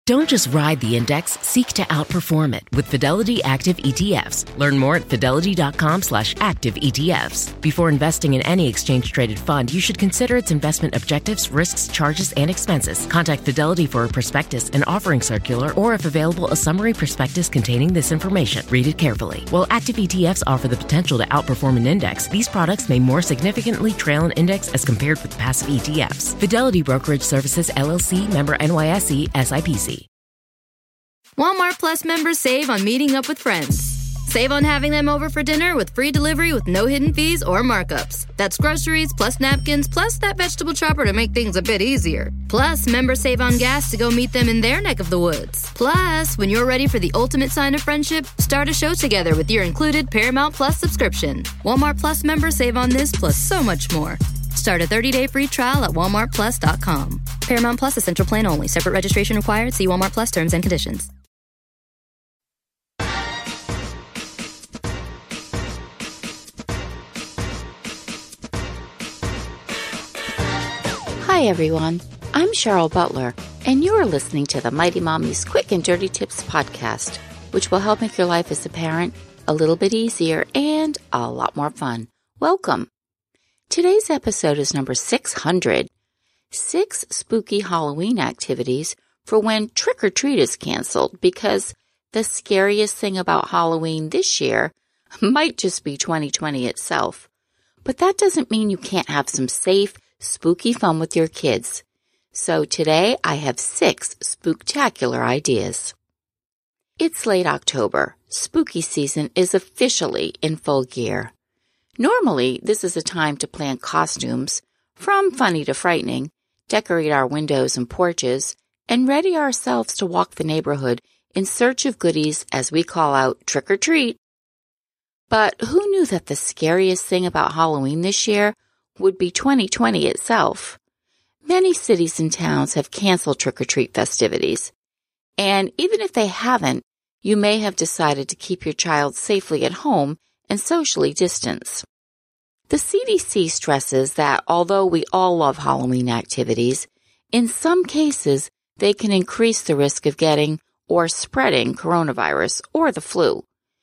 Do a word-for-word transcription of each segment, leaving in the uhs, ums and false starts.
Don't just ride the index, seek to outperform it with Fidelity Active E T Fs. Learn more at fidelity.com slash active ETFs. Before investing in any exchange-traded fund, you should consider its investment objectives, risks, charges, and expenses. Contact Fidelity for a prospectus, an offering circular, or if available, a summary prospectus containing this information. Read it carefully. While active E T Fs offer the potential to outperform an index, these products may more significantly trail an index as compared with passive E T Fs. Fidelity Brokerage Services, L L C, member N Y S E, S I P C. Walmart Plus members save on meeting up with friends. Save on having them over for dinner with free delivery with no hidden fees or markups. That's groceries, plus napkins, plus that vegetable chopper to make things a bit easier. Plus, members save on gas to go meet them in their neck of the woods. Plus, when you're ready for the ultimate sign of friendship, start a show together with your included Paramount Plus subscription. Walmart Plus members save on this plus so much more. Start a thirty-day free trial at walmart plus dot com. Paramount Plus Essential Plan only. Separate registration required. See Walmart Plus terms and conditions. Hi, everyone. I'm Cheryl Butler, and you are listening to the Mighty Mommy's Quick and Dirty Tips podcast, which will help make your life as a parent a little bit easier and a lot more fun. Welcome. Today's episode is number six hundred. Six spooky Halloween activities for when trick-or-treat is canceled, because the scariest thing about Halloween this year might just be twenty twenty itself. But that doesn't mean you can't have some safe, spooky fun with your kids. So today I have six spooktacular ideas. It's late October. Spooky season is officially in full gear. Normally, this is a time to plan costumes, from funny to frightening, decorate our windows and porches, and ready ourselves to walk the neighborhood in search of goodies as we call out trick or treat. But who knew that the scariest thing about Halloween this year would be twenty twenty itself? Many cities and towns have canceled trick-or-treat festivities. And even if they haven't, you may have decided to keep your child safely at home and socially distance. The C D C stresses that although we all love Halloween activities, in some cases they can increase the risk of getting or spreading coronavirus or the flu.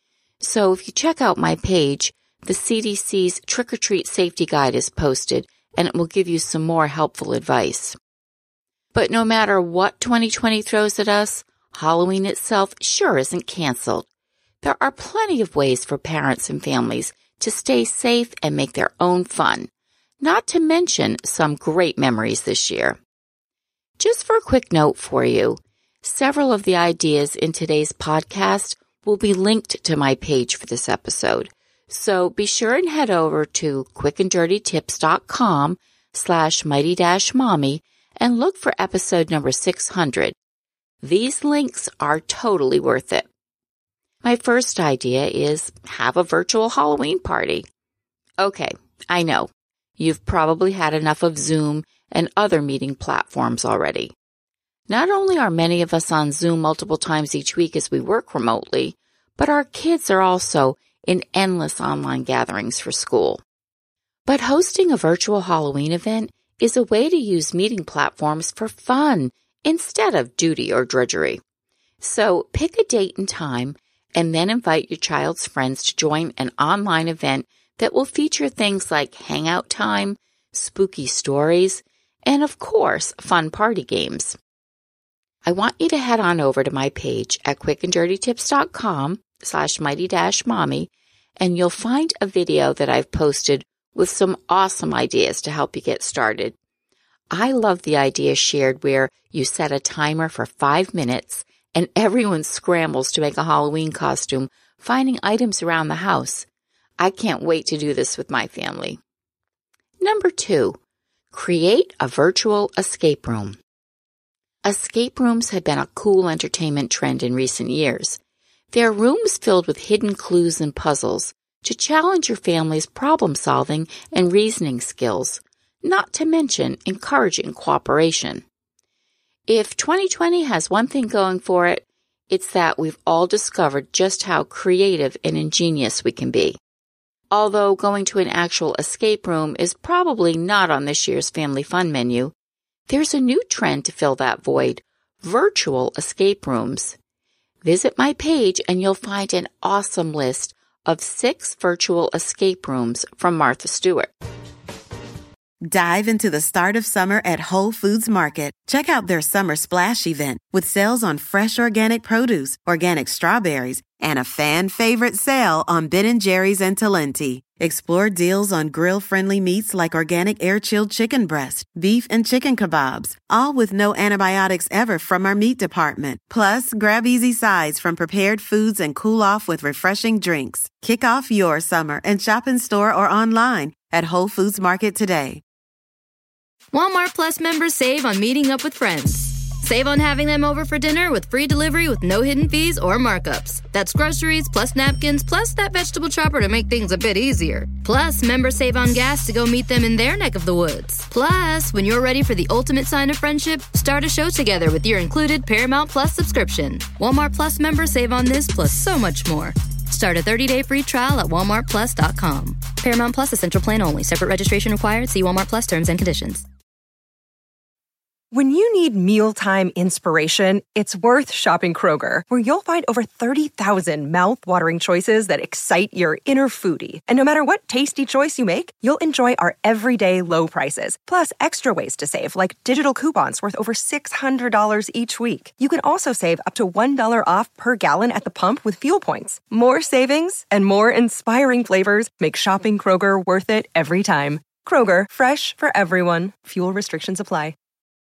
So if you check out my page, the C D C's Trick-or-Treat Safety Guide is posted, and it will give you some more helpful advice. But no matter what twenty twenty throws at us, Halloween itself sure isn't canceled. There are plenty of ways for parents and families to stay safe and make their own fun, not to mention some great memories this year. Just for a quick note for you, several of the ideas in today's podcast will be linked to my page for this episode. So be sure and head over to quickanddirtytips.com slash mighty dash mommy and look for episode number six hundred. These links are totally worth it. My first idea is have a virtual Halloween party. Okay, I know. You've probably had enough of Zoom and other meeting platforms already. Not only are many of us on Zoom multiple times each week as we work remotely, but our kids are also in endless online gatherings for school. But hosting a virtual Halloween event is a way to use meeting platforms for fun instead of duty or drudgery. So pick a date and time and then invite your child's friends to join an online event that will feature things like hangout time, spooky stories, and of course, fun party games. I want you to head on over to my page at quickanddirtytips.com slash mighty dash mommy, and you'll find a video that I've posted with some awesome ideas to help you get started. I love the idea shared where you set a timer for five minutes and everyone scrambles to make a Halloween costume, finding items around the house. I can't wait to do this with my family. Number two, create a virtual escape room. Escape rooms have been a cool entertainment trend in recent years. They're rooms filled with hidden clues and puzzles to challenge your family's problem-solving and reasoning skills, not to mention encouraging cooperation. If twenty twenty has one thing going for it, it's that we've all discovered just how creative and ingenious we can be. Although going to an actual escape room is probably not on this year's family fun menu, there's a new trend to fill that void, virtual escape rooms. Visit my page and you'll find an awesome list of six virtual escape rooms from Martha Stewart. Dive into the start of summer at Whole Foods Market. Check out their Summer Splash event with sales on fresh organic produce, organic strawberries, and a fan-favorite sale on Ben and Jerry's and Talenti. Explore deals on grill-friendly meats like organic air-chilled chicken breast, beef and chicken kebabs, all with no antibiotics ever from our meat department. Plus, grab easy sides from prepared foods and cool off with refreshing drinks. Kick off your summer and shop in store or online at Whole Foods Market today. Walmart Plus members save on meeting up with friends. Save on having them over for dinner with free delivery with no hidden fees or markups. That's groceries plus napkins plus that vegetable chopper to make things a bit easier. Plus, members save on gas to go meet them in their neck of the woods. Plus, when you're ready for the ultimate sign of friendship, start a show together with your included Paramount Plus subscription. Walmart Plus members save on this plus so much more. Start a thirty-day free trial at walmart plus dot com. Paramount Plus Essential Plan only. Separate registration required. See Walmart Plus terms and conditions. When you need mealtime inspiration, it's worth shopping Kroger, where you'll find over thirty thousand mouth-watering choices that excite your inner foodie. And no matter what tasty choice you make, you'll enjoy our everyday low prices, plus extra ways to save, like digital coupons worth over six hundred dollars each week. You can also save up to one dollar off per gallon at the pump with fuel points. More savings and more inspiring flavors make shopping Kroger worth it every time. Kroger, fresh for everyone. Fuel restrictions apply.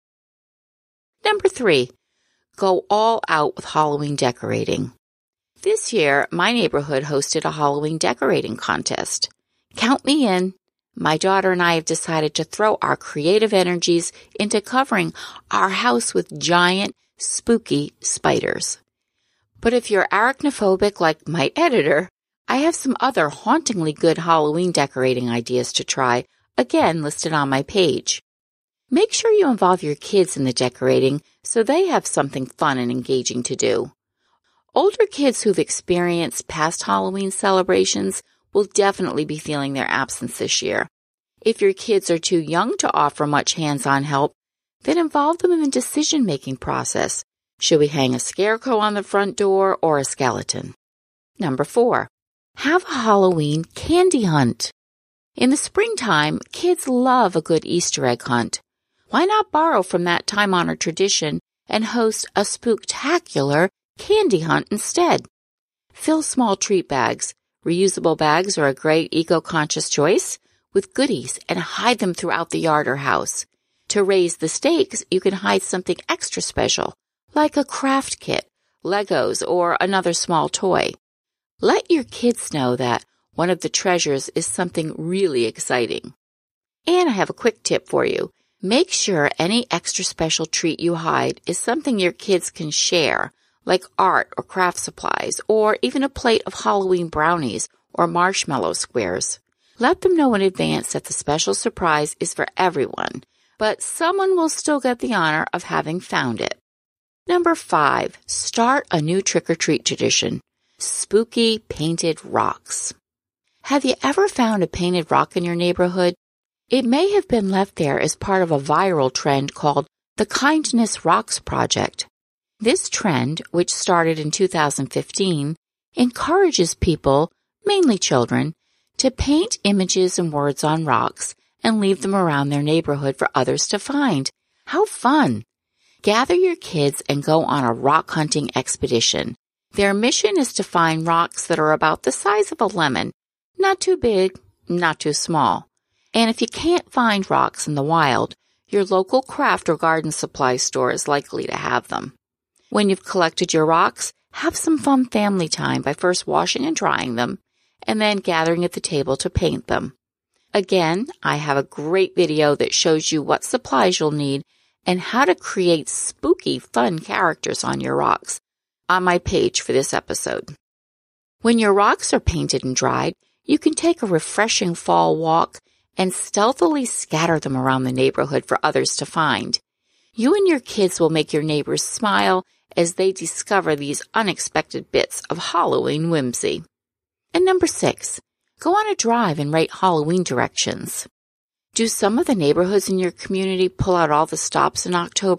Number three, go all out with Halloween decorating. This year, my neighborhood hosted a Halloween decorating contest. Count me in. My daughter and I have decided to throw our creative energies into covering our house with giant, spooky spiders. But if you're arachnophobic like my editor, I have some other hauntingly good Halloween decorating ideas to try, again listed on my page. Make sure you involve your kids in the decorating so they have something fun and engaging to do. Older kids who've experienced past Halloween celebrations will definitely be feeling their absence this year. If your kids are too young to offer much hands-on help, then involve them in the decision-making process. Should we hang a scarecrow on the front door or a skeleton? Number four, have a Halloween candy hunt. In the springtime, kids love a good Easter egg hunt. Why not borrow from that time-honored tradition and host a spooktacular candy hunt instead? Fill small treat bags. Reusable bags are a great eco-conscious choice with goodies and hide them throughout the yard or house. To raise the stakes, you can hide something extra special, like a craft kit, Legos, or another small toy. Let your kids know that one of the treasures is something really exciting. And I have a quick tip for you. Make sure any extra special treat you hide is something your kids can share, like art or craft supplies, or even a plate of Halloween brownies or marshmallow squares. Let them know in advance that the special surprise is for everyone, but someone will still get the honor of having found it. Number five, start a new trick-or-treat tradition. Spooky painted rocks. Have you ever found a painted rock in your neighborhood? It may have been left there as part of a viral trend called the Kindness Rocks Project. This trend, which started in two thousand fifteen, encourages people, mainly children, to paint images and words on rocks and leave them around their neighborhood for others to find. How fun! Gather your kids and go on a rock hunting expedition. Their mission is to find rocks that are about the size of a lemon, not too big, not too small. And if you can't find rocks in the wild, your local craft or garden supply store is likely to have them. When you've collected your rocks, have some fun family time by first washing and drying them, and then gathering at the table to paint them. Again, I have a great video that shows you what supplies you'll need and how to create spooky, fun characters on your rocks on my page for this episode. When your rocks are painted and dried, you can take a refreshing fall walk and stealthily scatter them around the neighborhood for others to find. You and your kids will make your neighbors smile as they discover these unexpected bits of Halloween whimsy. And number six, go on a drive and write Halloween directions. Do some of the neighborhoods in your community pull out all the stops in October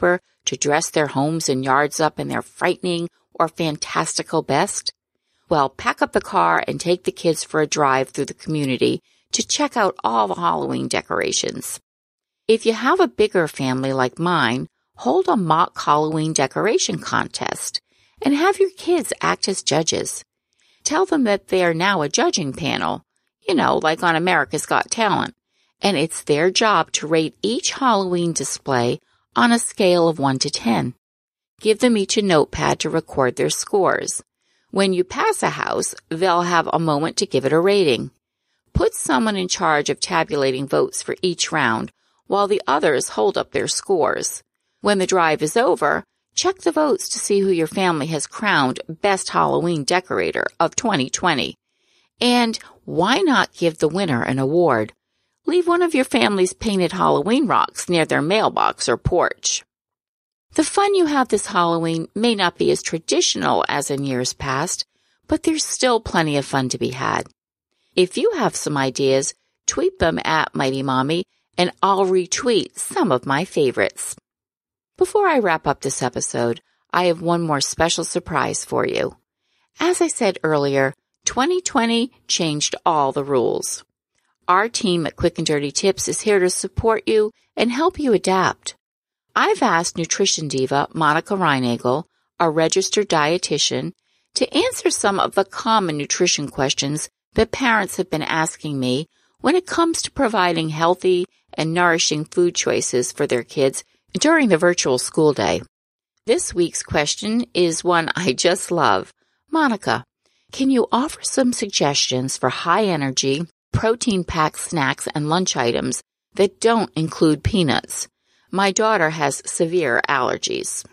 to dress their homes and yards up in their frightening or fantastical best? Well, pack up the car and take the kids for a drive through the community to check out all the Halloween decorations. If you have a bigger family like mine, hold a mock Halloween decoration contest and have your kids act as judges. Tell them that they are now a judging panel, you know, like on America's Got Talent, and it's their job to rate each Halloween display on a scale of one to ten. Give them each a notepad to record their scores. When you pass a house, they'll have a moment to give it a rating. Put someone in charge of tabulating votes for each round while the others hold up their scores. When the drive is over, check the votes to see who your family has crowned Best Halloween Decorator of twenty twenty. And why not give the winner an award? Leave one of your family's painted Halloween rocks near their mailbox or porch. The fun you have this Halloween may not be as traditional as in years past, but there's still plenty of fun to be had. If you have some ideas, tweet them at Mighty Mommy, and I'll retweet some of my favorites. Before I wrap up this episode, I have one more special surprise for you. As I said earlier, twenty twenty changed all the rules. Our team at Quick and Dirty Tips is here to support you and help you adapt. I've asked nutrition diva Monica Reinagel, a registered dietitian, to answer some of the common nutrition questions that parents have been asking me when it comes to providing healthy and nourishing food choices for their kids during the virtual school day. This week's question is one I just love. Monica, can you offer some suggestions for high-energy, protein-packed snacks and lunch items that don't include peanuts? My daughter has severe allergies.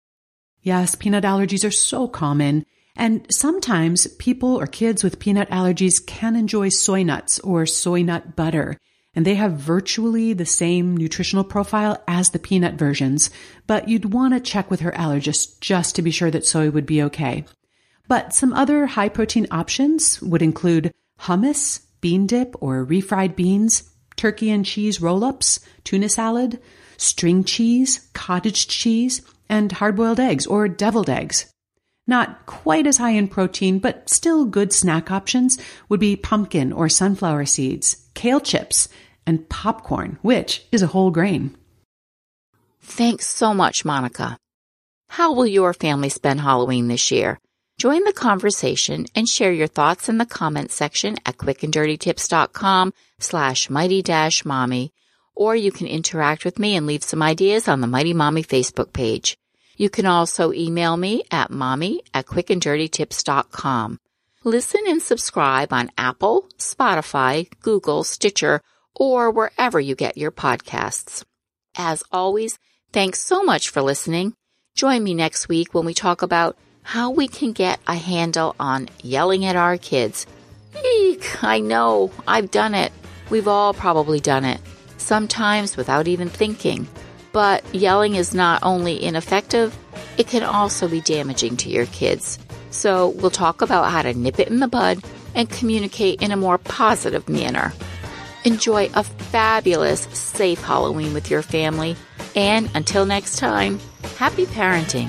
Yes, peanut allergies are so common. And sometimes people or kids with peanut allergies can enjoy soy nuts or soy nut butter. And they have virtually the same nutritional profile as the peanut versions. But you'd want to check with her allergist just to be sure that soy would be okay. But some other high-protein options would include hummus, bean dip or refried beans, turkey and cheese roll-ups, tuna salad, string cheese, cottage cheese, and hard-boiled eggs or deviled eggs. Not quite as high in protein, but still good snack options would be pumpkin or sunflower seeds, kale chips, and popcorn, which is a whole grain. Thanks so much, Monica. How will your family spend Halloween this year? Join the conversation and share your thoughts in the comments section at quickanddirtytips.com slash mighty dash mommy, or you can interact with me and leave some ideas on the Mighty Mommy Facebook page. You can also email me at mommy at quickanddirtytips dot com. Listen and subscribe on Apple, Spotify, Google, Stitcher, or wherever you get your podcasts. As always, thanks so much for listening. Join me next week when we talk about how we can get a handle on yelling at our kids. Eek, I know, I've done it. We've all probably done it, sometimes without even thinking. But yelling is not only ineffective, it can also be damaging to your kids. So we'll talk about how to nip it in the bud and communicate in a more positive manner. Enjoy a fabulous, safe Halloween with your family. And until next time, happy parenting.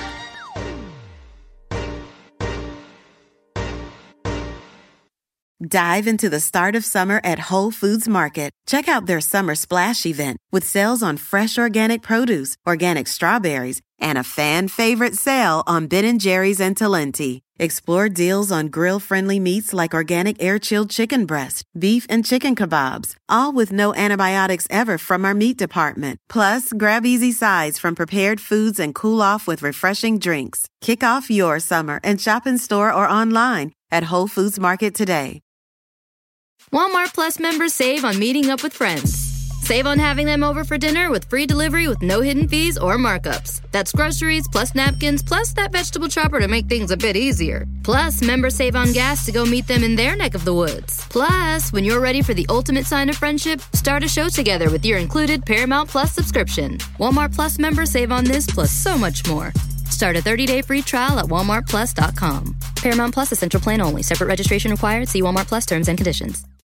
Dive into the start of summer at Whole Foods Market. Check out their Summer Splash event with sales on fresh organic produce, organic strawberries, and a fan-favorite sale on Ben and Jerry's and Talenti. Explore deals on grill-friendly meats like organic air-chilled chicken breast, beef and chicken kebabs, all with no antibiotics ever from our meat department. Plus, grab easy sides from prepared foods and cool off with refreshing drinks. Kick off your summer and shop in store or online at Whole Foods Market today. Walmart Plus members save on meeting up with friends. Save on having them over for dinner with free delivery with no hidden fees or markups. That's groceries plus napkins plus that vegetable chopper to make things a bit easier. Plus, members save on gas to go meet them in their neck of the woods. Plus, when you're ready for the ultimate sign of friendship, start a show together with your included Paramount Plus subscription. Walmart Plus members save on this plus so much more. Start a thirty-day free trial at walmart plus dot com. Paramount Plus Essential Plan only. Separate registration required. See Walmart Plus terms and conditions.